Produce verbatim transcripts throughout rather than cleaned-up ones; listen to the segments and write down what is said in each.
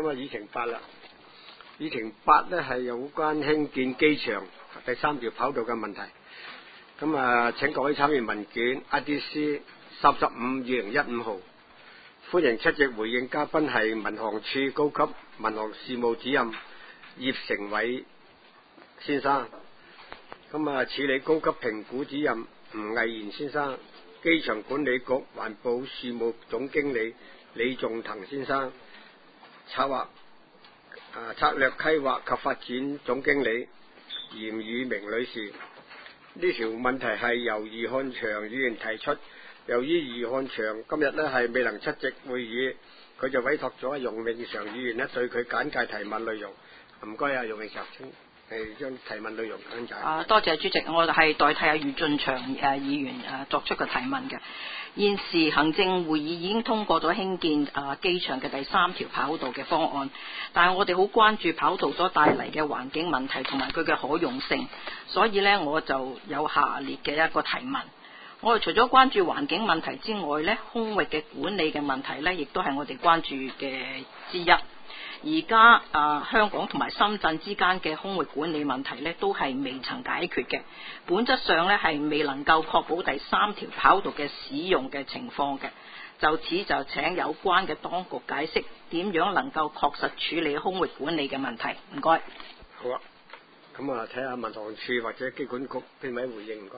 咁啊，議程八啦。議程八咧係有關興建機場第三條跑道嘅問題。咁啊，請各位參閱文件 I D C 三十五二零一五號。歡迎出席回應嘉賓係民航處高級民航事務主任葉成偉先生。咁啊，處理高級評估主任吳毅賢先生。機場管理局環保事務總經理李仲騰先生。策劃啊策略規劃及發展總經理嚴宇明女士。呢條問題係由余漢祥議員提出，由於余漢祥今日呢係未能出席會議，佢就委託咗容永祥議員呢對佢簡介提問內容。唔該啊，容永祥先係將提問內容簡介。 啊，多謝主席，我係代替阿余進祥誒議員誒作出個提問嘅。現時行政會議已經通過咗興建啊機場嘅第三條跑道嘅方案，但係我哋好關注跑道所帶嚟嘅環境問題同埋佢嘅可用性，所以呢，我就有下列嘅一個提問。我哋除咗關注環境問題之外呢，空域嘅管理嘅問題呢，亦都係我哋關注嘅之一。而家啊，香港同埋深圳之間嘅空域管理問題呢，都係未曾解決嘅，本質上呢，係未能夠確保第三條跑道嘅使用嘅情況嘅。就此就請有關嘅當局解釋點樣能夠確實處理空域管理嘅問題。唔該。 好啊，咁啊睇下民航處或者機管局邊位回應，唔該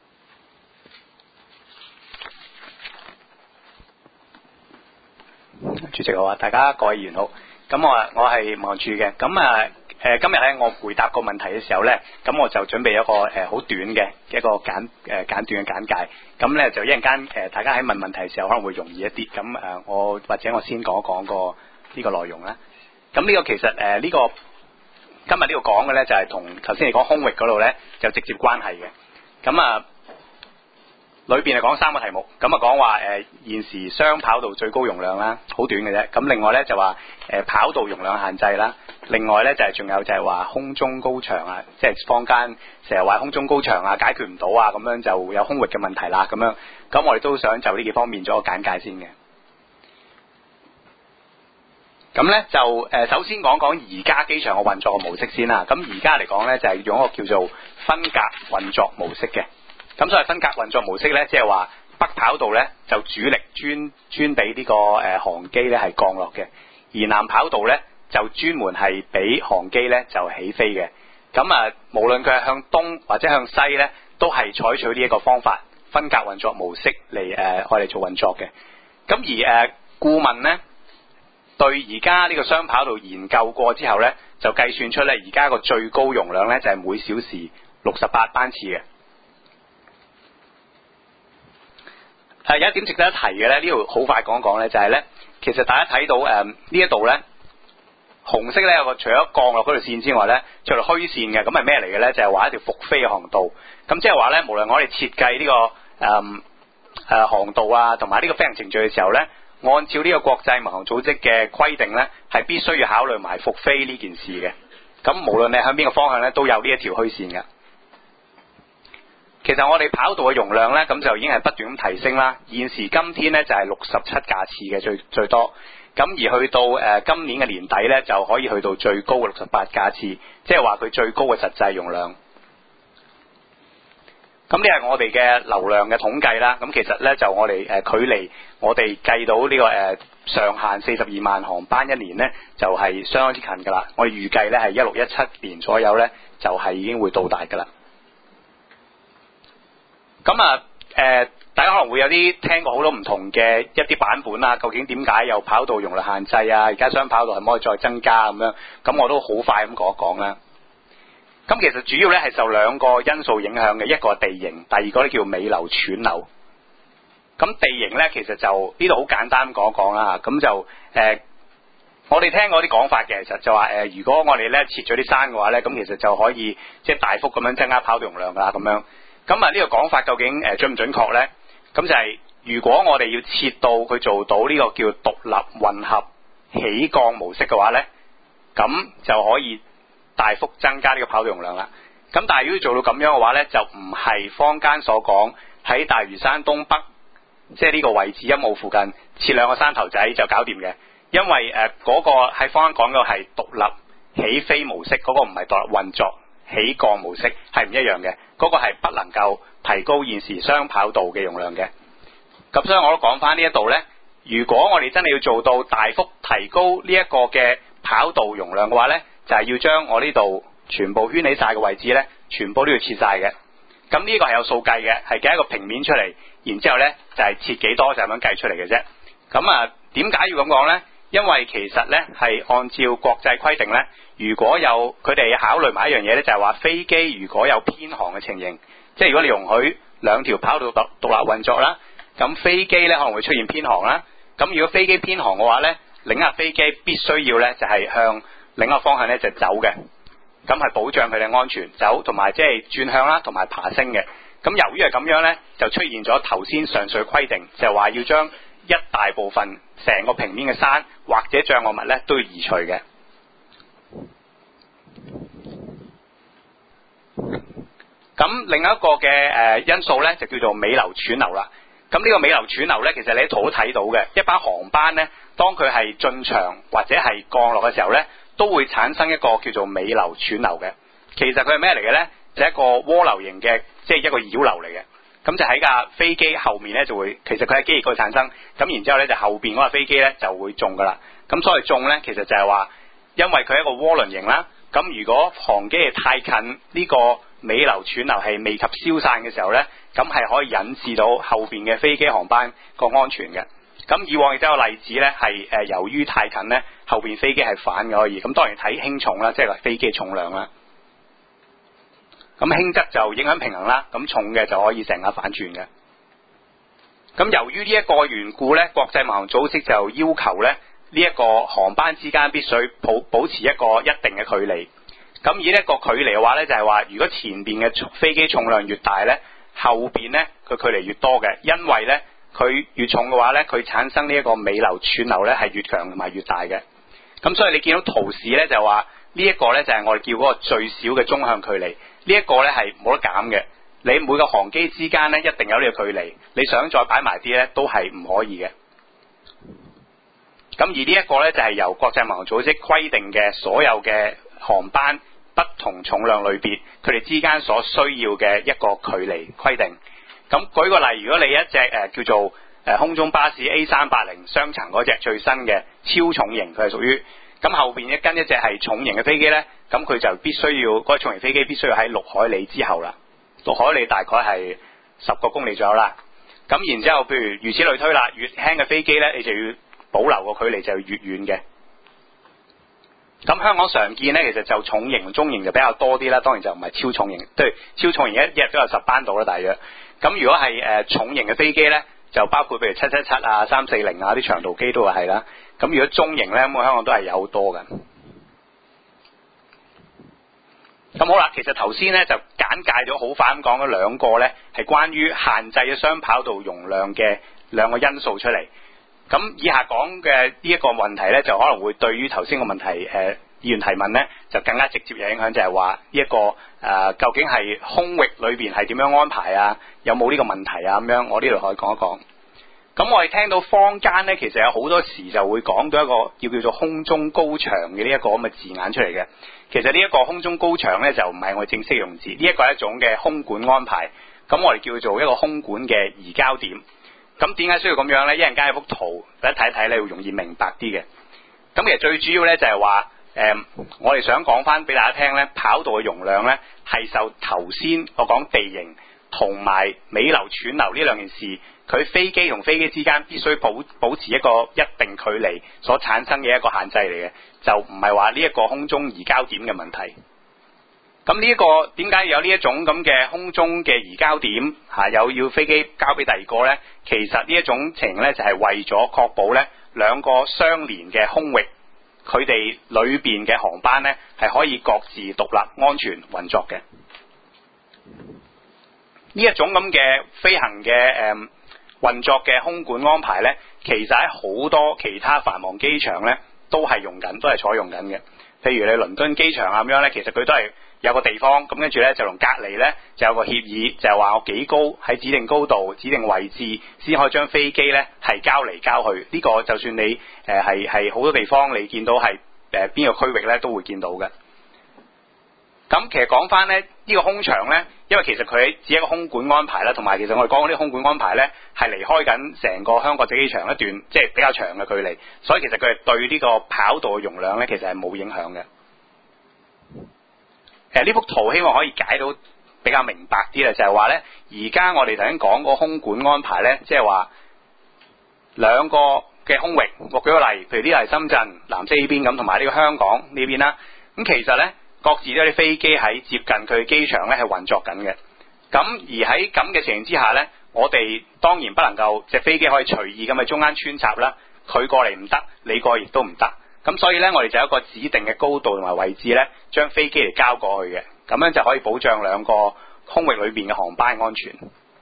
你。主席好啊，大家各位議員好。咁我啊，我係民航處嘅。咁啊，誒今日咧，我回答個問題嘅時候咧，咁我就準備一個誒好短嘅一個簡誒簡短嘅簡介。咁咧就一陣間誒大家喺問問題嘅時候可能會容易一啲。咁誒我或者我先講一講個呢個內容啦。咁呢個其實誒呢個今日呢個講嘅咧就係同頭先你講空域嗰度咧就直接關係嘅。咁啊裏邊係講三個題目，咁啊講話誒現時雙跑道最高容量啦，好短嘅啫。咁另外咧就話誒跑道容量限制啦，另外咧就係仲有就係話空中高牆啊，即係坊間成日話空中高牆啊解決唔到啊，咁樣就有空域嘅問題啦咁樣。咁我哋都想就呢幾方面做一個簡介先嘅。咁咧就誒首先講講而家機場嘅運作嘅模式先啦。咁而家嚟講咧就係用一個叫做分隔運作模式嘅。咁所謂分隔運作模式咧，即係話北跑道咧就主力專專俾呢個誒航機咧係降落嘅，而南跑道咧就專門係俾航機咧就起飛嘅。咁啊，無論佢係向東或者向西咧，都係採取呢一個方法分隔運作模式嚟誒我哋做運作嘅。咁而誒顧問咧對而家呢個雙跑道研究過之後咧，就計算出咧而家個最高容量咧就係每小時六十八班次嘅。係有一點值得一提嘅咧，呢度好快講一講咧，就係咧，其實大家睇到誒呢一度咧，紅色咧有個除咗降落嗰條線之外咧，仲有條虛線嘅，咁係咩嚟嘅咧？就係話一條復飛嘅航道。咁即係話咧，無論我哋設計呢個誒誒航道啊，同埋呢個飛行程序嘅時候咧，按照呢個國際民航組織嘅規定咧，係必須要考慮埋復飛呢件事嘅。咁無論你向邊個方向咧，都有呢一條虛線嘅。其實我哋跑道嘅容量咧，咁就已經係不斷咁提升啦。現時今天咧就係六十七架次嘅最最多，咁而去到誒、呃、今年嘅年底咧，就可以去到最高嘅六十八架次，即係話佢最高嘅實際容量。咁呢係我哋嘅流量嘅統計啦。咁其實咧就我哋誒、呃、距離我哋計到呢、這個誒、呃、上限四十二萬航班一年咧，就係、是、相當之近噶啦。我哋預計咧係一六一七年左右咧，就係、是、已經會到達噶啦。咁啊，誒、呃，大家可能會有啲聽過好多唔同嘅一啲版本啦。究竟點解有跑道容量限制啊？而家雙跑道係咪可以再增加咁樣？咁我都好快咁講一講啦。咁其實主要咧係受兩個因素影響嘅，一個係地形，第二個咧叫尾流喘流。咁地形咧其實就呢度好簡單講一講啦。咁就誒、呃，我哋聽過啲講法嘅，其實就話誒、呃，如果我哋咧切咗啲山嘅話咧，咁其實就可以即係大幅咁樣增加跑道容量噶啦咁樣。咁啊呢個講法究竟誒準唔準確咧？咁就係如果我哋要設到佢做到呢個叫獨立混合起降模式嘅話咧，咁就可以大幅增加呢個跑道容量啦。咁但係如果做到咁樣嘅話咧，就唔係坊間所講喺大嶼山東北，即係呢個位置一號附近設兩個山頭仔就搞掂嘅。 因為誒嗰、呃那個喺坊間講嘅係獨立起飛模式，嗰、那個唔係獨立運作起降模式，係唔一樣嘅。嗰、那個係不能夠提高現時雙跑道嘅容量嘅。咁所以我都講翻呢一度呢，如果我哋真係要做到大幅提高呢一個嘅跑道容量嘅話呢，就係、是、要將我呢度全部圈起晒嘅位置呢，全部都要切晒嘅。咁呢個係有數計嘅，係計一個平面出嚟，然之後呢就係、是、切幾多就咁樣計出嚟嘅啫。咁啊，點解要咁講呢？因為其實呢係按照國際規定呢，如果有佢哋考慮埋一樣嘢呢，就係話飛機如果有偏航嘅情形，即係如果你容許兩條跑道獨獨立運作啦，咁飛機呢可能會出現偏航啦。咁如果飛機偏航嘅話呢，另一架飛機必須要呢就係向另一個方向呢就走嘅，咁係保障佢哋安全走，同埋即係轉向啦，同埋爬升嘅。咁由於係咁樣呢，就出現咗頭先上述規定，就係話要將一大部分成個平面嘅山或者障礙物咧都要移除嘅。咁另一個嘅誒、呃、因素咧就叫做尾流湍流啦。咁呢個尾流湍流咧，其實你喺圖都睇到嘅，一班航班咧，當佢係進場或者係降落嘅時候咧，都會產生一個叫做尾流湍流嘅。其實佢係咩嚟嘅咧？就係、一個渦流型嘅，即係一個擾流嚟嘅。咁就喺架飛機後面咧就會，其實佢喺機翼嗰度產生，咁然之後咧就後邊嗰架飛機咧就會中噶啦。咁所謂中咧，其實就係話，因為佢係一個渦輪型啦。咁如果航機係太近呢個尾流湍流係未及消散嘅時候咧，咁係可以引致到後邊嘅飛機航班個安全嘅。咁以往亦都有例子咧，係誒由於太近咧，後邊飛機係反嘅可以。咁當然睇輕重啦，即係話飛機重量啦。咁輕則就影響平衡啦，咁重嘅就可以成架反轉嘅。咁由於呢一個緣故呢，國際民航組織就要求呢，呢一個航班之間必須保保持一個一定嘅距離。咁以呢一個距離嘅話呢，就係話如果前邊嘅飛機重量越大呢，後邊呢個距離越多嘅，因為呢，佢越重嘅話呢，佢產生呢一個尾流湍流呢係越強同埋越大嘅。咁所以你見到圖示呢，就話呢一個呢，就係我哋叫嗰個最少嘅中向距離。呢一個咧係冇得減嘅，你每個航機之間咧一定有呢個距離，你想再擺埋啲咧都係唔可以嘅。咁而呢一個咧就係由國際民航組織規定嘅所有嘅航班不同重量類別，佢哋之間所需要嘅一個距離規定。咁舉個例，如果你一隻誒、呃、叫做誒空中巴士 A 三八零雙層嗰隻最新嘅超重型，佢係屬於咁後邊一跟一隻係重型嘅飛機咧。咁佢就必須要嗰、那個重型飛機必須要喺六海里之後啦，六海里大概係十個公里左右啦。咁然之後，譬如如此類推啦，越輕嘅飛機呢，你就要保留個距離就要越遠嘅。咁香港常見呢，其實就重型、中型就比較多啲啦，當然就唔係超重型，對，超重型一一日都有十班到啦，大約。咁如果係誒、呃、重型嘅飛機呢，就包括譬如七七七啊、三四零啊啲長途機都係啦。咁如果中型呢，咁香港都係有好多嘅。咁好啦，其實頭先咧就簡介咗好快咁講咗兩個咧係關於限制嘅雙跑道容量嘅兩個因素出嚟。咁以下講嘅呢一個問題咧，就可能會對於頭先個問題誒、呃、議員提問咧，就更加直接有影響，就係話呢一個誒、呃、究竟係空域裏邊係點樣安排啊？有冇呢個問題啊？咁樣我呢度可以講一講。咁我哋聽到坊間咧，其實有好多時就會講到一個叫叫做空中高牆嘅呢一個咁嘅字眼出嚟嘅。其實呢一個空中高牆咧就唔係我哋正式用字，呢一個係一種嘅空管安排。咁我哋叫做一個空管嘅移交點。咁點解需要咁樣咧？一陣間有幅圖，大家睇睇咧會容易明白啲嘅。咁其實最主要咧就係話，誒、呃，我哋想講翻俾大家聽咧，跑道嘅容量咧係受頭先我講地形同埋尾流湍流呢兩件事，佢飛機同飛機之間必須保保持一個一定距離所產生嘅一個限制嚟嘅，就唔係話呢一個空中移交點嘅問題。咁呢一個點解有呢一種咁嘅空中嘅移交點嚇，有要飛機交俾第二個呢？其實呢一種情形呢，就係為咗確保呢兩個相連嘅空域，佢哋裏邊嘅航班呢係可以各自獨立安全運作嘅。呢一種咁嘅飛行嘅誒、嗯、運作嘅空管安排呢，其實喺好多其他繁忙機場呢都係用緊，都係採用緊嘅。譬如你倫敦機場啊咁樣呢，其實佢都係有個地方，咁跟住咧就同隔離咧就有個協議，就係話我幾高喺指定高度、指定位置先可以將飛機咧係交嚟交去。呢個就算你誒係係好多地方你見到係誒邊個區域咧都會見到嘅。咁其實講翻咧呢個空場咧，因為其實佢只係一個空管安排啦，同埋其實我哋講嗰啲空管安排咧係離開緊成個香港國際機場一段即係比較長嘅距離，所以其實佢係對呢個跑道嘅容量咧其實係冇影響嘅。誒呢幅圖希望可以解到比較明白啲啦，就係話咧而家我哋頭先講個空管安排咧，即係話兩個嘅空域，我舉個例，譬如呢度係深圳南西呢邊咁，同埋呢個香港呢邊啦，咁其實咧。各自都有啲飛機喺接近佢機場咧係運作緊嘅，咁而喺咁嘅情形之下咧，我哋當然不能夠隻飛機可以隨意咁喺中間穿插啦，佢過嚟唔得，你過嚟亦都唔得，咁所以咧我哋就有一個指定嘅高度同埋位置咧，將飛機嚟交過去嘅，咁樣就可以保障兩個空域裏邊嘅航班安全。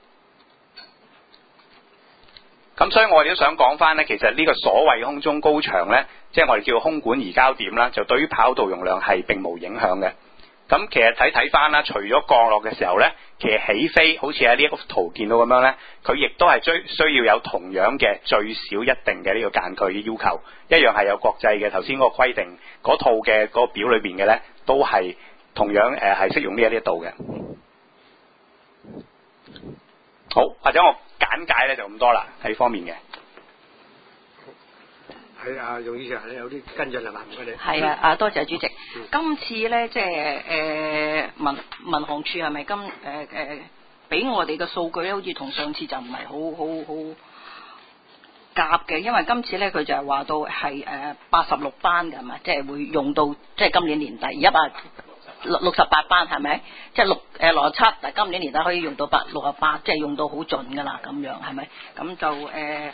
咁所以我哋都想講翻咧，其實呢個所謂嘅空中高牆咧，即係我哋叫空管移交點啦，就對於跑道容量係並無影響嘅。咁其實睇睇翻啦，除咗降落嘅時候咧，其實起飛好似喺呢一幅圖見到咁樣咧，佢亦都係追需要有同樣嘅最少一定嘅呢個間距嘅要求，一樣係有國際嘅頭先嗰個規定嗰套嘅嗰個表裏邊嘅咧，都係同樣誒係適用呢一啲度嘅。好，或者我簡介咧就咁多啦，喺呢方面嘅。 係啊，容醫生，你有啲跟進係嘛？唔該你。 係啊，啊多謝主席。 嗯、 今次咧，即係誒民民航處係咪今誒誒俾我哋嘅數據咧，好似同上次就唔係好好好夾嘅，因為今次咧佢就係話到係誒八十六班㗎嘛，即係會用到即係今年年底一百六六十八班係咪？即係六誒六十七，但今年年底可以用到八六十八，即係用到好盡㗎啦，咁樣係咪？咁就誒。呃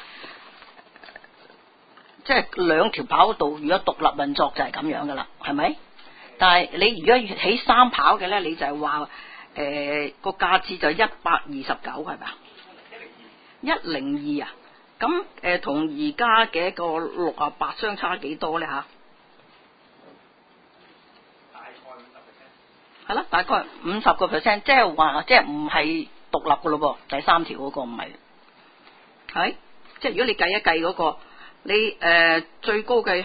即係兩條跑道，如果獨立運作就係咁樣噶啦，係咪？但係你如果起三跑嘅咧，你就係話誒個價次就一百二十九係咪啊？一零二啊，咁誒同而家嘅一個六啊八相差幾多咧吓？大概五十 percent。係啦，大概五十個 percent， 即係話即係唔係獨立噶咯噃，第三條嗰個唔係，係即係如果你計一計嗰個。你誒、呃、最高嘅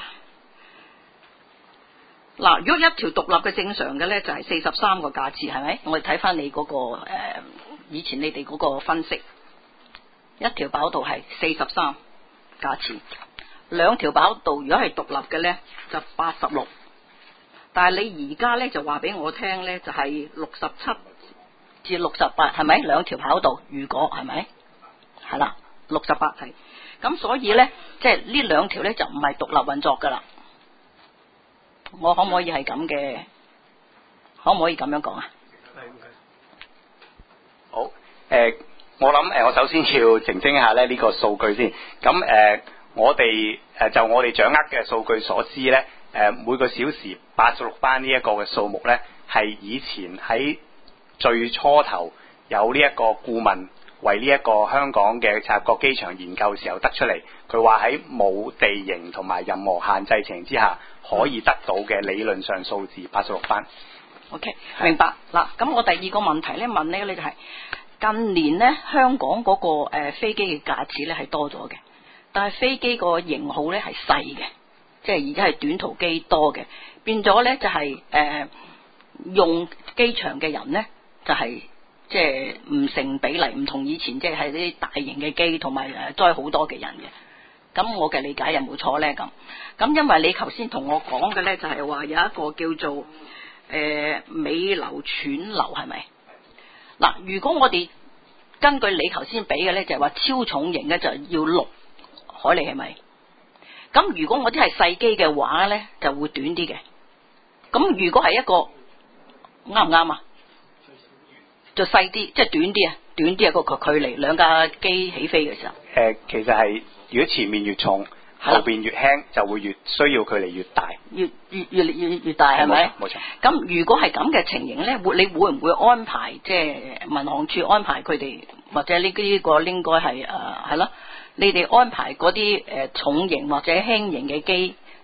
嗱，如果一條獨立嘅正常嘅咧，就係四十三個架次，係咪？我哋睇翻你嗰、那個誒、呃、以前你哋嗰個分析，一條跑道係四十三架次，兩條跑道如果係獨立嘅咧就八十六，但係你而家咧就話俾我聽咧就係六十七至六十八，係咪？兩條跑道如果係咪？係啦，六十八係。咁所以咧，即係呢兩條咧就唔係獨立運作噶啦。我可唔可以係咁嘅？可唔可以咁樣講啊？ 好，誒、呃，我諗誒、呃，我首先要澄清一下咧呢個數據先。咁誒、呃，我哋誒就我哋掌握嘅數據所知咧，誒、呃、每個小時八十六班呢一個嘅數目咧，係以前喺最初頭有呢一個顧問。為呢一個香港嘅赤鱲角機場研究嘅時候得出嚟，佢話喺冇地形同埋任何限制情之下，可以得到嘅理論上數字八十六班。 OK， 明白嗱。咁我第二個問題咧問呢，你就係近年呢，香港嗰、那個誒、呃、飛機嘅架次咧係多咗嘅，但係飛機個型號咧係細嘅，即係而家係短途機多嘅，變咗咧就係、是、誒、呃、用機場嘅人咧就係、是。即係唔成比例，唔同以前即係啲大型嘅機同埋誒載好多嘅人嘅。咁我嘅理解有冇錯咧？咁咁因為你頭先同我講嘅咧，就係話有一個叫做誒、呃、尾流串流係咪？嗱，如果我哋根據你頭先俾嘅咧，就係話超重型咧就要六海里係咪？咁如果我啲係細機嘅話咧，就會短啲嘅。咁如果係一個啱唔啱啊？就細啲，即係短啲啊，短啲啊個距離，兩架機起飛嘅時候。誒、 呃，其實係如果前面越重，後邊越輕，就會越需要距離越大。越越越越越大係咪？ 冇錯。 咁如果係咁嘅情形咧，會你會唔會安排即係民航處安排佢哋，或者呢呢個應該係誒係咯？你哋安排嗰啲誒重型或者輕型嘅機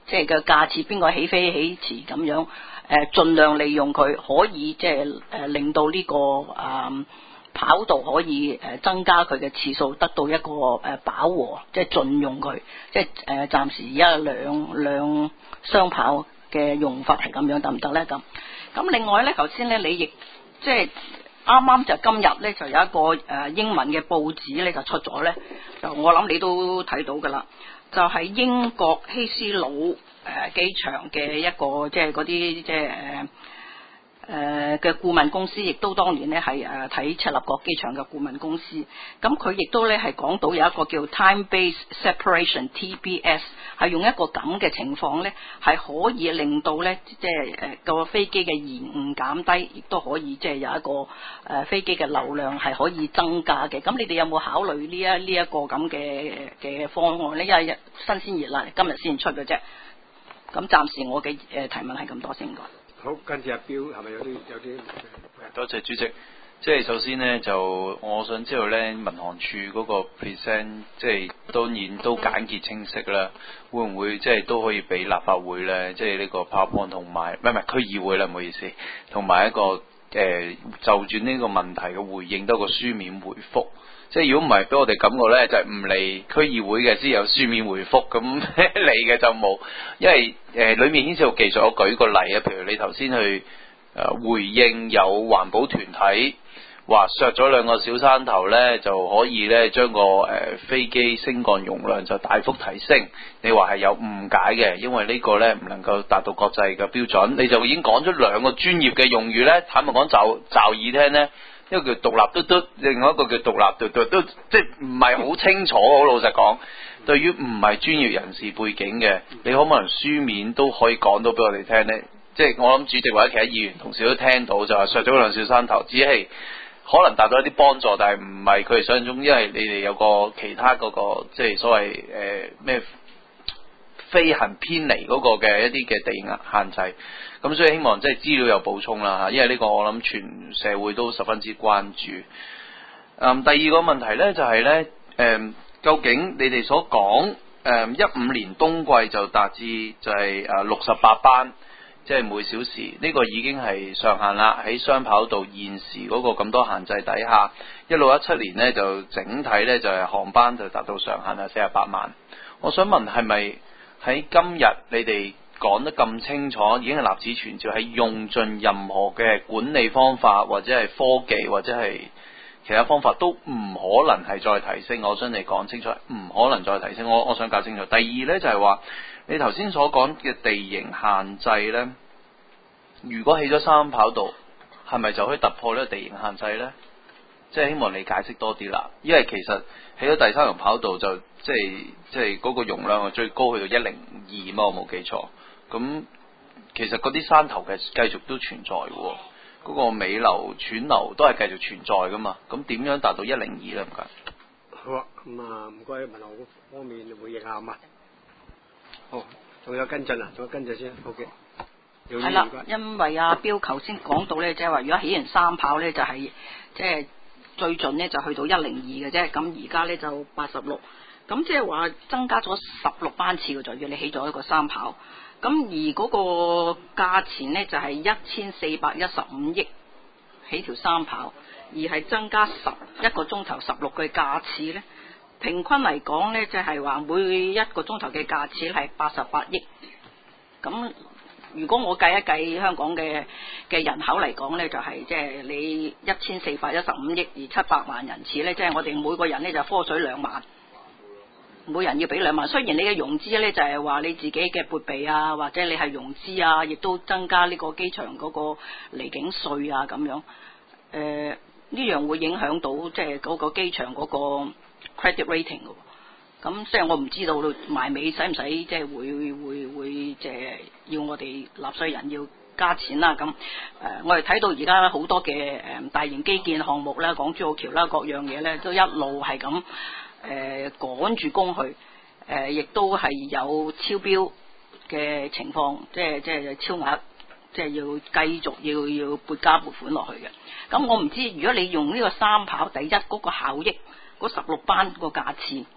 即係嘅架次邊個起飛起遲咁樣，誒、呃、盡量利用佢，可以即係誒令到呢、這個啊、呃、跑道可以誒增加佢嘅次數，得到一個誒飽和，即係盡用佢，即係誒暫時而家兩兩雙跑嘅用法係咁樣，得唔得咧？咁咁另外咧，頭先咧你亦即係啱啱就今日咧就有一個誒英文嘅報紙咧就出咗咧，就我諗你都睇到噶啦。就係英國希斯魯誒機場嘅一個即係嗰啲即係誒誒嘅顧問公司，亦都當年咧係誒睇赤鱲角機場嘅顧問公司。咁佢亦都咧係講到有一個叫 time-based separation T B S， 係用一個咁嘅情況咧，係可以令到咧即係誒個飛機嘅延誤減低，亦都可以即係有一個誒、呃、飛機嘅流量係可以增加嘅。咁你哋有冇考慮呢一呢一個咁嘅嘅方案咧？因為新鮮熱辣，今日先出嘅啫。咁暫時我嘅誒提問係咁多先㗎。 好，跟住阿標係咪有啲有啲？ 多謝主席。即係首先呢，就我想知道呢，民航處嗰個 present 即係當然都簡潔清晰啦，會唔會即係都可以俾立法會呢？即係呢個 PowerPoint 同埋唔係唔係區議會啦，唔好意思，同埋一個誒、呃、就住呢個問題嘅回應多個書面回覆。即係如果唔係俾我哋感覺咧，就係唔嚟區議會嘅先有書面回覆，咁嚟嘅就冇。因為誒、呃、裡面牽涉到技術，我舉個例啊，譬如你頭先去誒、呃、回應有環保團體話削咗兩個小山頭咧，就可以咧將個誒、呃、飛機升降容量就大幅提升。你話係有誤解嘅，因為呢個咧唔能夠達到國際嘅標準。你就已經講咗兩個專業嘅用語咧，坦白講就就耳聽咧。一個叫獨立嘟嘟，另外一個叫獨立嘟嘟，都即係唔係好清楚。好老實講，對於唔係專業人士背景嘅，你可唔可能書面都可以講到俾我哋聽呢？即係我諗主席或者其他議員同事都聽到，就話削咗兩小山頭，只係可能達到一啲幫助，但係唔係佢哋想象中，因為你哋有個其他嗰個即係所謂誒咩、呃、飛行偏離嗰個嘅一啲嘅地壓限制。咁所以希望即係資料有補充啦嚇，因為呢個我諗全社會都十分之關注。嗯，第二個問題呢就係、是、呢，誒、嗯，究竟你哋所講誒一五年冬季就達至就係誒六十八班，即係每小時，呢、這個已經係上限啦。喺雙跑道現時嗰個咁多限制底下，一六一七年呢就整體呢就係、是、航班就達到上限係四十八萬。我想問係咪喺今日你哋講得咁清楚，已經係立此存照，係用盡任何嘅管理方法，或者係科技，或者係其他方法，都唔可能係再提升。我想你講清楚，唔可能再提升。我我想搞清楚。第二呢，就係話，你頭先所講嘅地形限制呢，如果起咗三跑道，係咪就可以突破呢個地形限制呢？即係希望你解釋多啲啦。因為其實起咗第三條跑道就即係即係嗰個容量係最高去到一零二嘛，我冇記錯。咁其實嗰啲山頭嘅繼續都存在嘅，嗰、那個尾流、喘流都係繼續存在噶嘛。咁點樣達到一零二咧？唔該。 好啊，咁啊唔該，問我方面回應下嘛。好，仲有跟進啊？仲有跟進先 ，OK。 係啦，因為阿標頭先講到咧，即係話如果起完三跑咧，就係即係最盡咧就去到一零二嘅啫。咁而家咧就八十六，咁即係話增加咗十六班次嘅，就要你起咗一個三跑。咁而嗰個價錢呢，就係一千四百一十五億起條三跑，而係增加十一個鐘頭十六個架次呢，平均嚟講呢，就係話每一個鐘頭嘅架次係八十八億。咁如果我計一計香港嘅嘅人口嚟講呢，就係即係你一千四百一十五億而七百萬人次呢，即係我哋每個人呢就科水兩萬。每人要俾兩萬，雖然你嘅融資咧就係話你自己嘅撥備啊，或者你係融資啊，亦都增加呢個機場嗰個離境稅啊咁樣。誒、呃、呢樣會影響到即係嗰個機場嗰個 credit rating 嘅。咁即係我唔知道埋尾使唔使即係會會會即係要我哋納稅人要加錢啦。咁誒、呃、我哋睇到而家好多嘅誒大型基建項目啦，港珠澳橋啦，各樣嘢咧都一路係咁。誒、呃、趕住工去，誒、呃、亦都係有超標嘅情況，即係即係超額，即係要繼續要要撥加撥款落去嘅。咁我唔知，如果你用呢個三跑，第一嗰、那個效益，嗰十六班個價錢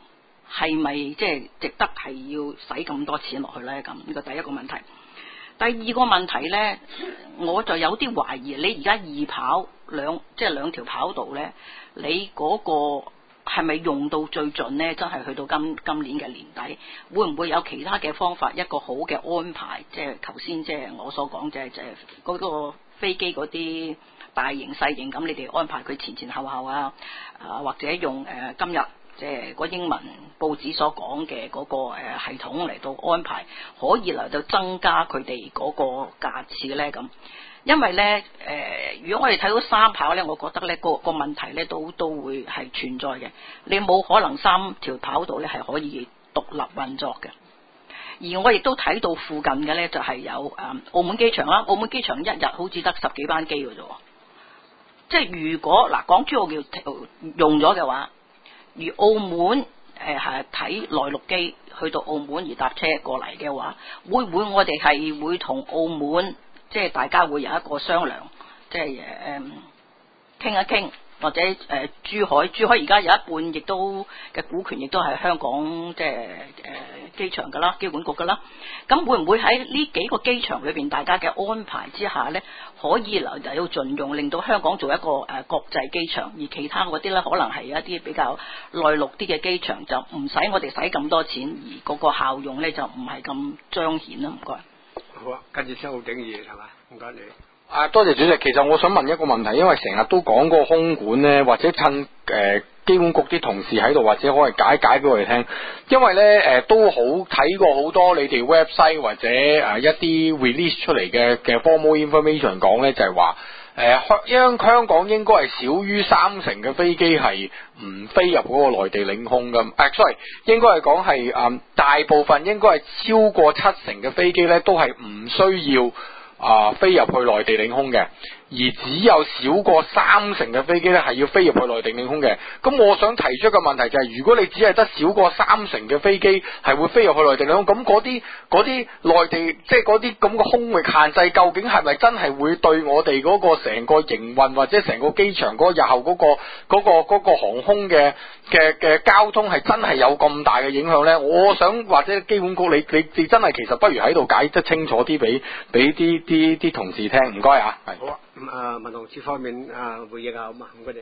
係咪即係值得係要使咁多錢落去咧？咁呢個第一個問題。第二個問題咧，我就有啲懷疑，你而家二跑兩即係兩條跑道咧，你嗰個係咪用到最盡咧？真係去到今今年嘅年底，會唔會有其他嘅方法，一個好嘅安排？即係頭先即係我所講，即係即係嗰個飛機嗰啲大型細型咁，你哋安排佢前前後後啊，啊或者用誒、呃、今日。即係個英文報紙所講嘅嗰個誒系統嚟到安排，可以嚟到增加佢哋嗰個架次咧咁。因為咧誒、呃，如果我哋睇到三跑咧，我覺得咧個個問題咧都都會係存在嘅。你冇可能三條跑道咧係可以獨立運作嘅。而我亦都睇到附近嘅咧就係、是、有誒、嗯、澳門機場啦，澳門機場一日好似得十幾班機嘅啫。即係如果嗱港珠澳叫用咗嘅話。而澳門誒係睇內陸機去到澳門而搭車過嚟嘅話，會唔會我哋係會同澳門即係大家會有一個商量，即係誒傾一傾，或者誒、呃、珠海珠海而家有一半亦都嘅股權亦都係香港即係誒、呃、機場㗎啦，機管局㗎啦。咁會唔會喺呢幾個機場裏邊大家嘅安排之下咧，可以嚟到盡用，令到香港做一個誒、呃、國際機場，而其他嗰啲咧可能係一啲比較內陸啲嘅機場，就唔使我哋使咁多錢，而嗰個效用咧就唔係咁彰顯啦。唔該。 好啊，跟住周鼎義係嘛？唔該你。 啊，多謝主席。其實我想問一個問題，因為成日都講嗰個空管咧，或者趁誒、呃、機管局啲同事喺度，或者可以解解俾我哋聽。因為咧誒、呃、都好睇過好多你哋 website 或者誒、呃、一啲 release 出嚟嘅嘅 formal information 講咧，就係話誒香因香港應該係少於三成嘅飛機係唔飛入嗰個內地領空㗎。誒、啊、sorry， 應該係講係誒大部分應該係超過七成嘅飛機咧，都係唔需要。啊，飛入去內地領空嘅，而只有少過三成嘅飛機咧係要飛入去內地領空嘅。咁我想提出一個問題就係、是，如果你只係得少過三成嘅飛機係會飛入去內地領空，咁嗰啲嗰啲內地即係嗰啲咁嘅空域限制，究竟係咪真係會對我哋嗰個成個營運或者成個機場嗰日後嗰、嗰個嗰、嗰個嗰個航空嘅嘅嘅交通係真係有咁大嘅影響咧？我想或者機管局你你你真係其實不如喺度解得清楚啲俾俾啲啲啲同事聽，唔該啊。係好啊，咁啊民航處方面啊回應下好嘛？唔該你。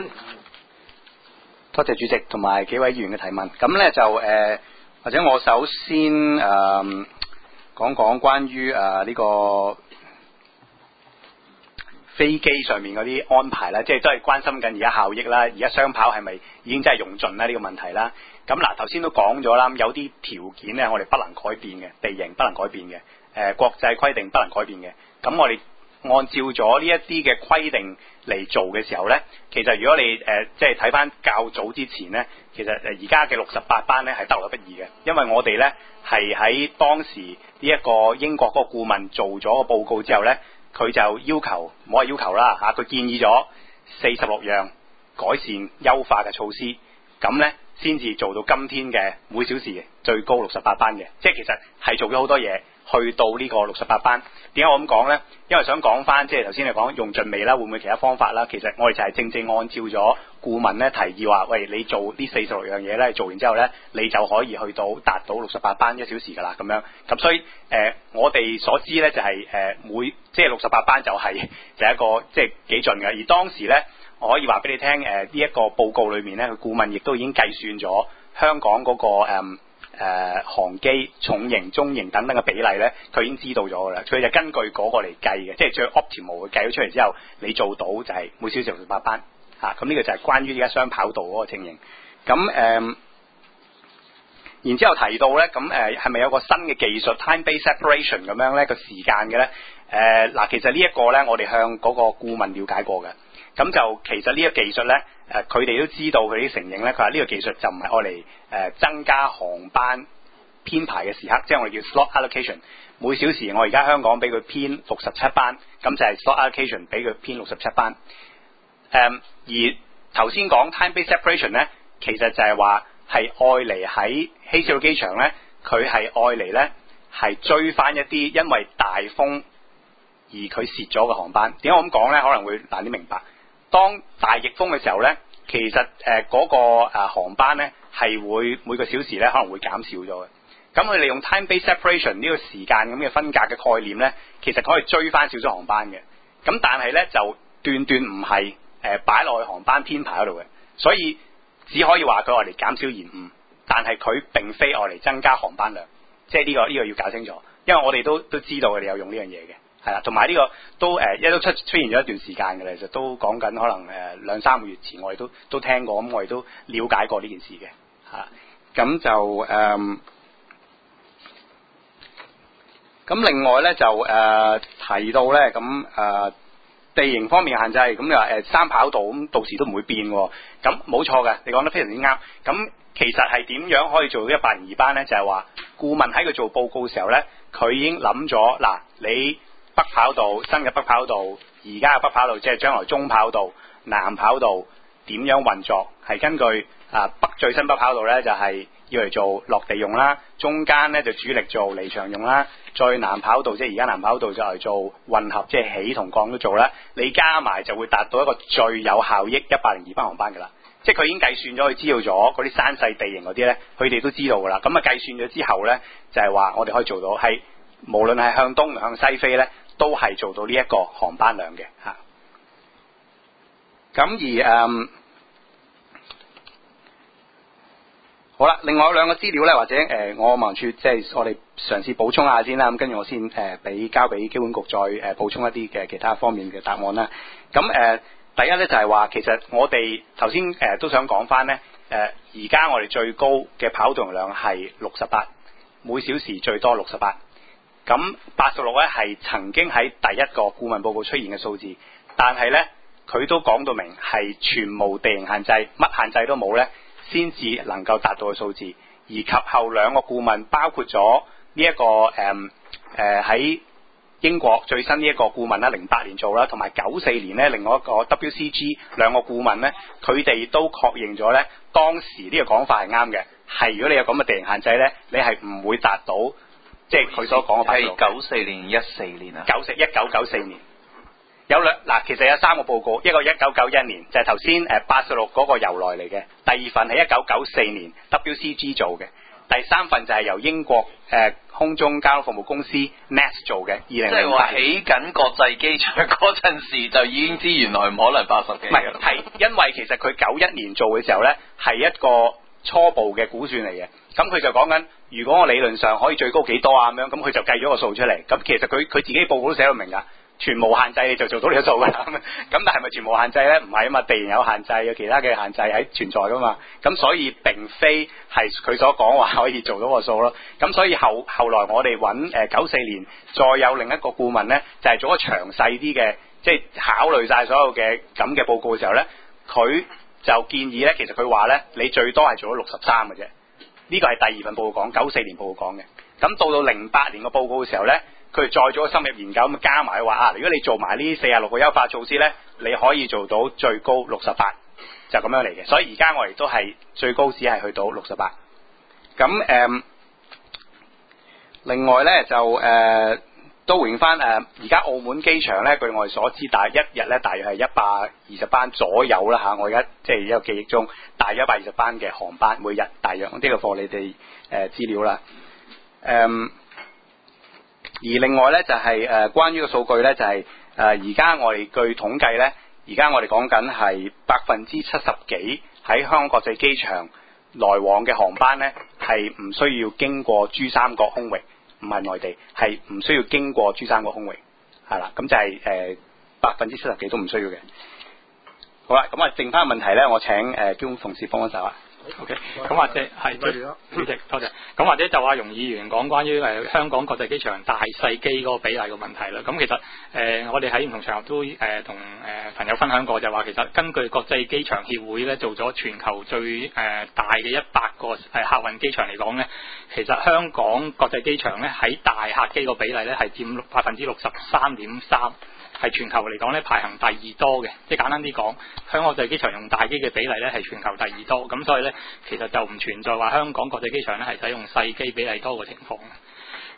多謝主席同埋幾位議員嘅提問。咁咧就誒、呃，或者我首先誒、呃、講講關於誒呢個飛機上面嗰啲安排啦，即係都係關心緊而家效益啦，而家雙跑係咪已經真係用盡啦呢個問題啦？咁嗱頭先都講咗啦，有啲條件咧我哋不能改變嘅，地形不能改變嘅，誒、呃、國際規定不能改變嘅。咁我哋按照咗呢一啲嘅規定嚟做嘅時候咧，其實如果你誒、呃、即係睇翻較早之前咧，其實誒而家嘅六十八班咧係得來不易嘅，因為我哋咧係喺當時呢一個英國嗰個顧問做咗個報告之後咧，佢就要求，唔好話要求啦嚇，佢建議咗四十六樣改善優化嘅措施，咁咧先至做到今天嘅每小時最高六十八班嘅，即係其實係做咗好多嘢。去到呢個六十八班，點解我咁講呢？因為想講翻，即係頭先你講用盡未啦，會唔會其他方法啦？其實我哋就係正正按照咗顧問咧提議話，喂，你做呢四十六樣嘢咧，做完之後咧，你就可以去到達到六十八班一小時噶啦，咁樣。咁所以誒、呃，我哋所知咧就係、是、誒、呃、每即係六十八班就係、是、就係一個即係幾盡嘅。而當時咧，我可以話俾你聽，誒呢一個報告裏面咧，佢顧問亦都已經計算咗香港嗰、那個誒。呃誒、呃、航機重型、中型等等嘅比例咧，佢已經知道咗㗎啦。佢就根據嗰個嚟計嘅，即係最 optimal 計咗出嚟之後，你做到就係每小時六十八班嚇。咁、啊、呢個就係關於而家雙跑道嗰個情形。咁誒、呃，然之後提到咧，咁誒係咪有個新嘅技術 time-based separation 咁樣咧個時間嘅咧？誒、呃、嗱，其實呢一個咧，我哋向嗰個顧問了解過嘅。咁就其實呢個技術咧，誒佢哋都知道佢啲承認咧，佢話呢個技術就唔係愛嚟誒增加航班編排嘅時刻，即係我哋叫 slot allocation。每小時我而家香港俾佢編六十七班，咁就係 slot allocation 俾佢編六十七班。誒、嗯、而頭先講 time-based separation 咧，其實就係話係愛嚟喺希斯路機場咧，佢係愛嚟咧係追翻一啲因為大風而佢蝕咗嘅航班。點解我咁講咧？可能會難啲明白。當大逆風嘅時候咧，其實誒嗰、呃那個誒、呃、航班咧係會每個小時咧可能會減少咗嘅。咁佢利用 time-based separation 呢個時間咁嘅分隔嘅概念咧，其實可以追翻少少航班嘅。咁但係咧就斷斷唔係誒擺落去航班編排嗰度嘅，所以只可以話佢愛嚟減少延誤，但係佢並非愛嚟增加航班量，即係呢個呢個要搞清楚，因為我哋都都知道佢哋有用呢樣嘢嘅，係啦，同埋呢個都誒一都出出現咗一段時間嘅啦，其實都講緊可能誒兩三個月前我哋都都聽過，咁我哋都了解過呢件事嘅嚇，咁就誒。嗯咁另外咧就誒、呃、提到咧咁誒地形方面嘅限制，咁你話誒三跑道咁到時都唔會變喎，咁冇錯嘅，你講得非常之啱。咁其實係點樣可以做到一百零二班咧？就係、是、話顧問喺佢做報告嘅時候咧，佢已經諗咗嗱，你北跑道新嘅北跑道，而家嘅北跑道即係將來中跑道、南跑道點樣運作，係根據啊北最新北跑道咧就係、是、要嚟做落地用啦，中間咧就主力做離場用啦。再南跑道即係而家南跑道就係做混合，即係起同降都做啦。你加埋就會達到一個最有效益一百零二班航班㗎啦。即係佢已經計算咗，佢知道咗嗰啲山勢地形嗰啲咧，佢哋都知道㗎啦。咁啊計算咗之後咧，就係、是、話我哋可以做到係無論係向東向西飛咧，都係做到呢一個航班量嘅嚇。咁而誒。嗯好啦，另外兩個資料咧，或者誒、呃，我民處即係我哋嘗試補充下先啦。咁跟住我先誒，俾、呃、交俾機管局再誒、呃、補充一啲嘅其他方面嘅答案啦。咁誒、呃，第一咧就係、是、話，其實我哋頭先誒都想講翻咧，誒而家我哋最高嘅跑道容量係六十八，每小時最多六十八。咁八十六咧係曾經喺第一個顧問報告出現嘅數字，但係咧佢都講到明係全無地形限制，乜限制都冇咧，先至能夠達到嘅數字，而及後兩個顧問包括咗呢一個誒誒喺英國最新呢一個顧問啦，零八年做啦，同埋九四年咧另外一個 W C G 兩個顧問咧，佢哋都確認咗咧，當時呢個講法係啱嘅，係如果你有咁嘅地形限制咧，你係唔會達到即係佢所講嘅。 係九四年、一四年啊， 九四一九九四年。有兩嗱，其實有三個報告，一個一九九一年就係頭先誒八十六嗰個由來嚟嘅，第二份係一九九四年 W C G 做嘅，第三份就係由英國誒、呃、空中交通服務公司 N A S 做嘅，二零零八年。即係話起緊國際機場嗰陣時就已經知原來唔可能八十幾。唔係，係因為其實佢九一年做嘅時候咧係一個初步嘅估算嚟嘅，咁佢就講緊如果我理論上可以最高幾多啊咁樣，咁佢就計咗個數出嚟，咁其實佢佢自己報告都寫到明㗎。全無限制你就做到呢個數㗎啦，咁但係咪全無限制咧？唔係啊嘛，地形有限制，有其他嘅限制喺存在㗎嘛，咁所以並非係佢所講話可以做到個數咯。咁所以後後來我哋揾誒九四年再有另一個顧問咧，就係、是、做個詳細啲嘅，即、就、係、是、考慮晒所有嘅咁嘅報告嘅時候咧，佢就建議咧，其實佢話咧，你最多係做到六十三嘅啫。呢個係第二份報告講，九四年報告講嘅。咁到到零八年個報告嘅時候咧。佢再做個深入研究咁加埋話啊，如果你做埋呢四十六個優化措施咧，你可以做到最高六十八，就咁樣嚟嘅。所以而家我哋都係最高只係去到六十八。咁誒、呃，另外咧就誒、呃、都回應翻誒，而、呃、家澳門機場咧，據我哋所知，大一日咧大約係一百二十班左右啦嚇。我而家即係一個記憶中，大約一百二十班嘅航班每日大約，呢、這個貨你哋誒、呃、資料啦，誒、呃。而另外咧就係、是、誒、呃、關於個數據咧就係誒而家我哋據統計咧，而家我哋講緊係百分之七十幾喺香港國際機場來往嘅航班咧係唔需要經過珠三角空域，唔係內地，係唔需要經過珠三角空域，係啦，咁就係誒百分之七十幾都唔需要嘅。好啦，咁啊剩翻問題咧，我請誒機管同事幫幫手啊。 OK，咁或者係主席多謝。咁或者就阿容議員講關於誒、呃、香港國際機場大細機嗰個比例嘅問題啦。咁其實誒、呃、我哋喺唔同場合都誒同誒朋友分享過，就話其實根據國際機場協會咧做咗全球最誒、呃、大嘅一百個誒客運機場嚟講咧，其實香港國際機場咧喺大客機個比例咧係佔百分之六十三點三。係全球嚟講咧排行第二多嘅，即係簡單啲講，香港國際機場用大機嘅比例咧係全球第二多，咁所以咧其實就唔存在話香港國際機場咧係使用細機比例多嘅情況。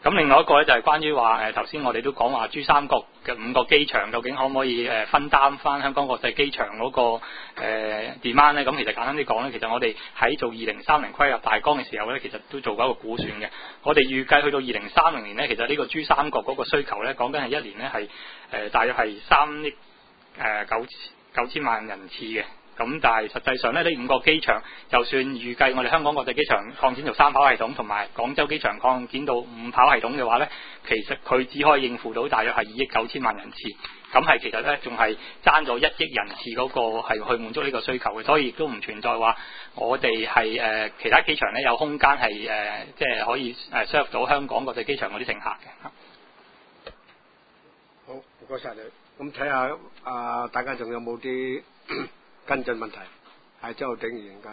咁另外一個咧就係關於話誒頭先我哋都講話珠三角嘅五個機場究竟可唔可以誒分擔翻香港國際機場嗰個誒 demand 咧？咁其實簡單啲講咧，其實我哋喺做二零三零規劃大綱嘅時候咧，其實都做過一個估算嘅。我哋預計去到二零三零年咧，其實呢個珠三角嗰個需求咧，講緊係一年咧係誒大約係三億誒九九千萬人次嘅。咁但係實際上咧，呢五個機場，就算預計我哋香港國際機場擴展做三跑系統，同埋廣州機場擴展到五跑系統嘅話咧，其實佢只可以應付到大約係二億九千萬人次。咁係其實咧，仲係爭咗一億人次嗰個係去滿足呢個需求嘅，所以亦都唔存在話我哋係誒其他機場咧有空間係誒、呃、即係可以誒 serve 到香港國際機場嗰啲乘客嘅。 好，唔該晒你。咁睇下啊，大家仲有冇啲跟進問題？係周浩鼎議員解。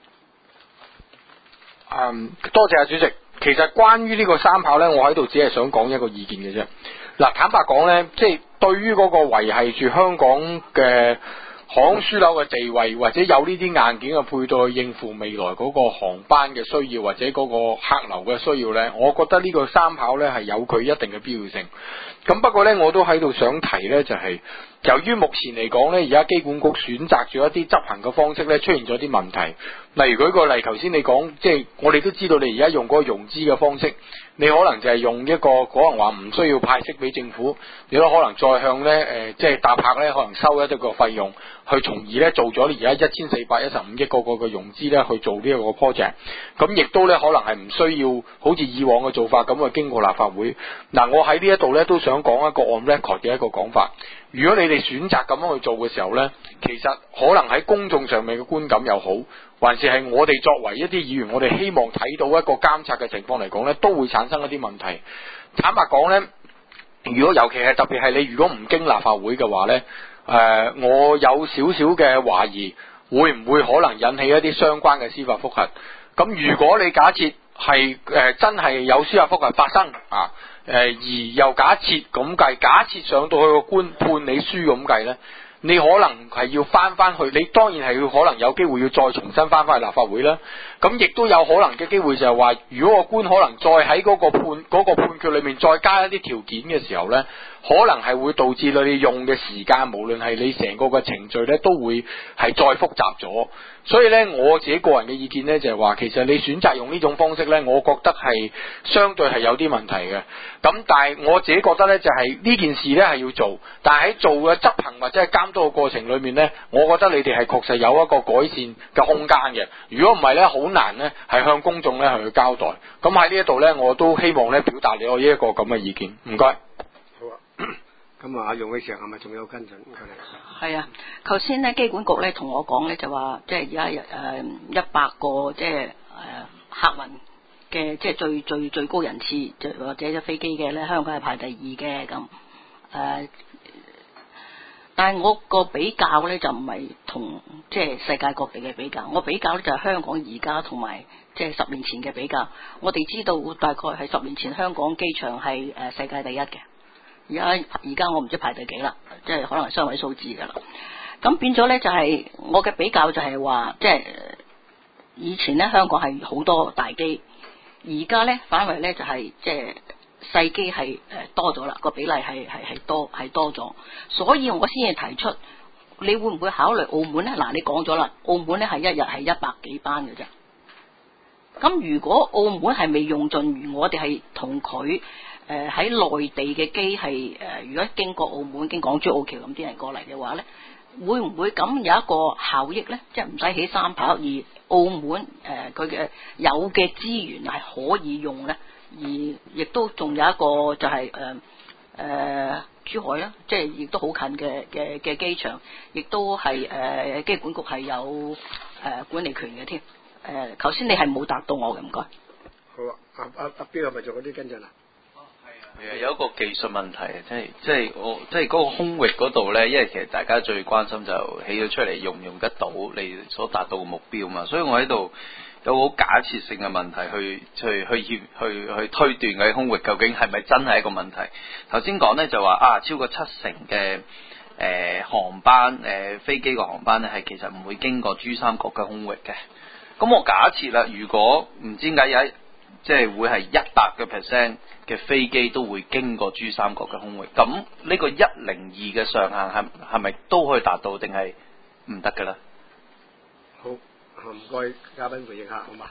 嗯，多謝啊主席。其實關於呢個三跑呢，我喺度只係想講一個意見嘅啫。嗱，坦白講呢，即係對於嗰個維繫住香港嘅航空樞紐嘅地位，或者有呢啲硬件嘅配套去應付未來嗰個航班嘅需要，或者嗰個客流嘅需要呢，我覺得呢個三跑呢係有佢一定嘅必要性。咁不過呢，我都喺度想提呢，就係、是、由於目前嚟講呢，而家機管局選擇咗一啲執行嘅方式呢，出現咗啲問題。例如舉個例，頭先你講，即係我哋都知道你而家用嗰個融資嘅方式，你可能就係用一個可能話唔需要派息俾政府，你都可能再向呢，誒、呃，即係搭客呢，可能收一啲個費用，去從而呢做咗而家一千四百一十五億個個嘅融資呢去做呢一個 project。咁亦都呢，可能係唔需要好似以往嘅做法咁去經過立法會。嗱，我喺呢一度呢，都想講一個 on record 嘅一個講法。如果你哋選擇咁樣去做嘅時候呢，其實可能喺公眾上面嘅觀感又好，還是係我哋作為一啲議員，我哋希望睇到一個監察嘅情況嚟講呢，都會產生一啲問題。坦白講呢，如果尤其係特別係你如果唔經立法會嘅話呢，誒、呃，我有少少嘅懷疑，會唔會可能引起一啲相關嘅司法覆核？咁如果你假設係誒、呃、真係有司法覆核發生啊？誒，而又假設咁計，假設上到去個官判你輸咁計呢，你可能係要翻翻去，你當然係要可能有機會要再重新翻翻去立法會啦。咁亦都有可能嘅機會就係話，如果個官可能再喺嗰個判嗰個判決裏面再加一啲條件嘅時候呢，可能係會導致你用嘅時間，無論係你成個嘅程序呢，都會係再複雜咗。所以呢，我自己個人嘅意見呢，就係話，其實你選擇用呢種方式呢，我覺得係相對係有啲問題嘅。咁但係我自己覺得呢，就係呢件事呢係要做，但係喺做嘅執行或者係監督嘅過程裏面呢，我覺得你哋係確實有一個改善嘅空間嘅。如果唔係呢，好難呢係向公眾呢去交代。咁喺呢一度呢，我都希望呢表達你我呢一個咁嘅意見。唔該。 好啊。咁啊，阿容偉祥係咪仲有跟進？ 係啊，頭先咧機管局咧同我講咧就話，即係而家誒一百個即係誒客運嘅即係最最最高人次，或者隻飛機嘅咧，香港係排第二嘅咁誒。但係我個比較咧就唔係同即係世界各地嘅比較，我比較咧就係香港而家同埋即係十年前嘅比較。我哋知道大概係十年前香港機場係誒世界第一嘅。而家而家我唔知排第幾啦，即係可能係雙位數字噶啦。咁變咗咧就係、是、我嘅比較就係話，即係以前咧香港係好多大機，而家咧反為咧就係、是、即係細機係誒多咗啦，個比例係係係多係多咗，所以我先至提出，你會唔會考慮澳門咧？嗱，你講咗啦，澳門咧係一日係一百幾班嘅啫。咁如果澳門係未用盡，我哋係同佢。誒喺內地嘅機係誒，如果經過澳門經港珠澳橋咁啲人過嚟嘅話咧，會唔會咁有一個效益咧？即係唔使起三跑，而澳門誒佢嘅有嘅資源係可以用咧，而亦都仲有一個就係誒誒珠海啦，即係亦都好近嘅嘅嘅機場，亦都係誒、呃、機管局係有誒、呃、管理權嘅添。誒頭先你係冇答到我嘅，唔該。 好啊，阿阿阿邊個咪做嗰啲跟進啊？ 係有一個技術問題啊，即係即係我即係嗰個空域嗰度咧，因為其實大家最關心就起咗出嚟用唔用得到你所達到嘅目標嘛，所以我喺度有好假設性嘅問題去去去去去去推斷嗰啲空域究竟係咪真係一個問題？頭先講咧就話啊，超過七成嘅誒、呃、航班誒、呃、飛機嘅航班咧係其實唔會經過珠三角嘅空域嘅。咁我假設啦，如果唔知點解有即係會係一百個 percent 嘅飛機都會經過珠三角嘅空域。咁呢個一零二嘅上限係係咪都可以達到，定係唔得嘅咧？ 好，唔該嘉賓回應下，好嘛？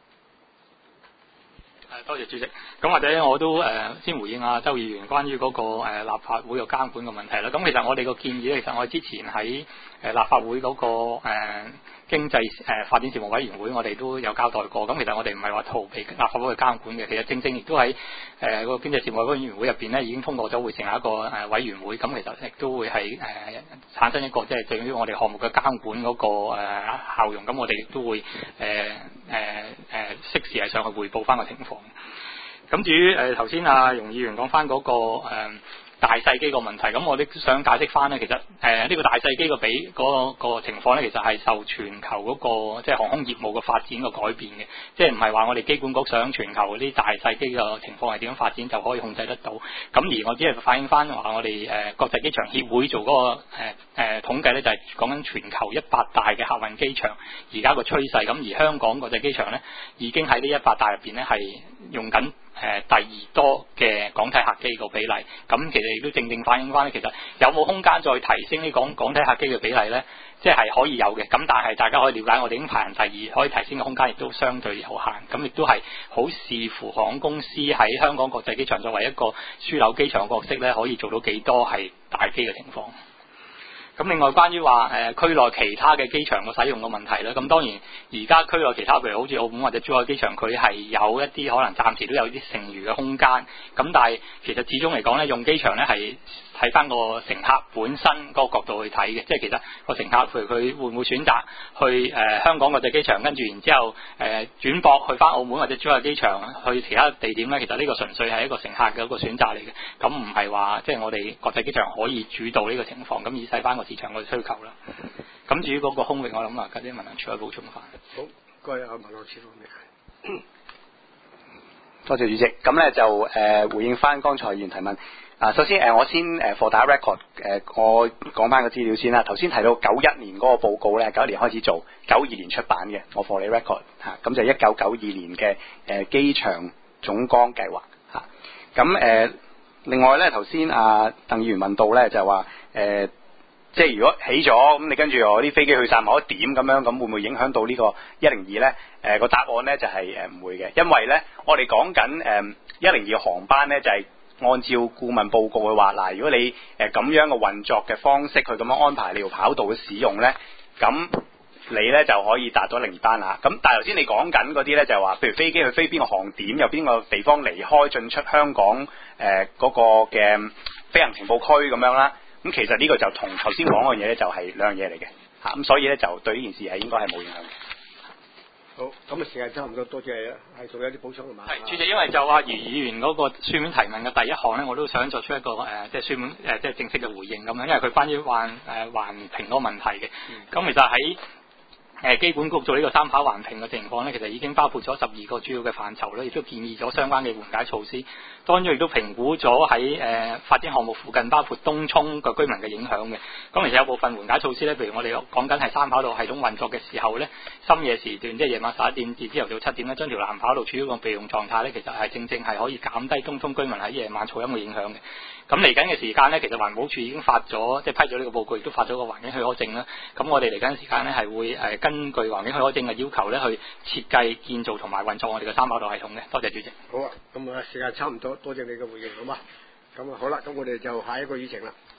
誒，多謝主席。咁或者我都誒、呃、先回應下周議員關於嗰、那個、呃、立法會嘅監管嘅問題啦。咁其實我哋個建議咧，其實我哋之前喺誒、呃、立法會嗰、那個誒、呃、經濟誒、呃、發展事務委員會，我哋都有交代過。咁其實我哋唔係話逃避立法會嘅監管嘅，其實正正亦都喺誒個經濟事務委員會入邊咧，已經通過咗會成立一個誒委員會。咁其實亦都會係誒、呃、產生一個即係對於我哋項目嘅監管嗰、那個誒、呃、效用。咁我哋亦都會誒誒誒適時係上去匯報翻個情況。咁至於誒頭先阿容議員講翻嗰個、呃、大細機個問題，咁我都想解釋翻咧，其實誒呢、呃這個大細機個比嗰、那個情況咧，其實係受全球嗰、那個即係航空業務嘅發展個改變嘅，即係唔係話我哋機管局想全球嗰啲大細機嘅情況係點樣發展就可以控制得到。咁而我只係反映翻話我哋誒、呃、國際機場協會做嗰、那個誒誒、呃呃、統計咧，就係講緊全球一百大嘅客運機場而家個趨勢。咁而香港國際機場咧，已經喺呢一百大入邊咧係用緊誒、呃、第二多嘅港體客機個比例，咁其實亦都正正反映翻咧，其實有冇空間再提升呢港港體客機嘅比例咧？即係可以有嘅，咁但係大家可以了解，我哋已經排行第二，可以提升嘅空間亦都相對有限，咁亦都係好視乎航空公司喺香港國際機場作為一個樞紐機場嘅角色咧，可以做到幾多係大機嘅情況。咁另外關於話誒區內其他嘅機場嘅使用嘅問題咧，咁當然而家區內其他譬如好似澳門或者珠海機場，佢係有一啲可能暫時都有啲剩餘嘅空間，咁但係其實始終嚟講咧，用機場咧係睇翻個乘客本身嗰個角度去睇嘅，即係其實個乘客譬如佢會唔會選擇去誒、呃、香港國際機場，跟住然之後誒、呃、轉駁去翻澳門或者珠海機場去其他地點咧，其實呢個純粹係一個乘客嘅一個選擇嚟嘅，咁唔係話即係我哋國際機場可以主導呢個情況，咁以細翻個市場嘅需求啦。咁至於嗰個空域，我諗啊，嗰啲民航處可以補充翻。 好，該有民航處方面。 多謝主席。咁咧就誒、呃、回應翻剛才議員提問。啊，首先誒、呃，我先誒 for 大家 record 誒、呃，我講翻個資料先啦。頭先提到九一年嗰個報告咧，九一年開始做，九二年出版嘅，我 for 你 record 嚇、啊，咁就一九九二年嘅誒機場總綱計劃嚇。咁、啊、誒、呃，另外咧，頭先阿鄧議員問到咧，就話誒、呃，即係如果起咗，咁你跟住我啲飛機去晒某一點咁樣，咁會唔會影響到呢個一零二咧？誒、呃、個答案咧就係誒唔會嘅，因為咧我哋講緊誒一零二航班咧就係、是。按照顧問報告去話，嗱，如果你誒咁、呃、樣嘅運作嘅方式，去咁樣安排你條跑道嘅使用咧，咁你咧就可以達到一零二班啦。咁但係頭先你講緊嗰啲咧，就係話，譬如飛機去飛邊個航點，有邊個地方離開進出香港誒嗰、呃那個嘅飛行情報區咁樣啦。咁其實呢個就同頭先講嗰樣嘢咧，就係兩樣嘢嚟嘅嚇。咁所以咧就對呢件事係應該係冇影響嘅。 好，咁啊時間差唔多，多謝係仲有啲補充係嘛？ 係，主席，因為就阿余議員嗰個書面提問嘅第一項咧，我都想作出一個誒、呃，即係書面誒、呃，即係正式嘅回應咁樣，因為佢關於環誒環評嗰個問題嘅。咁、嗯、其實喺誒機管局做呢個三跑環評嘅情況咧，其實已經包括咗十二個主要嘅範疇咧，亦都建議咗相關嘅緩解措施。當中亦都評估咗喺誒發展項目附近，包括東涌嘅居民嘅影響嘅。咁其實有部分緩解措施咧，譬如我哋講緊係三跑道系統運作嘅時候咧，深夜時段即係夜晚十一點至朝頭早七點咧，將條南跑道處於一個備用狀態咧，其實係正正係可以減低東涌居民喺夜晚噪音嘅影響嘅。咁嚟緊嘅時間咧，其實環保署已經發咗即係批咗呢個報告，亦都發咗個環境許可證啦。咁我哋嚟緊時間咧係會誒根據環境許可證嘅要求咧，去設計、建造同埋運作我哋嘅三跑道系統嘅。多謝主席。 好啊，咁啊時間差唔多，多謝你嘅回應，好嘛？咁啊好啦，咁我哋就下一個議程啦。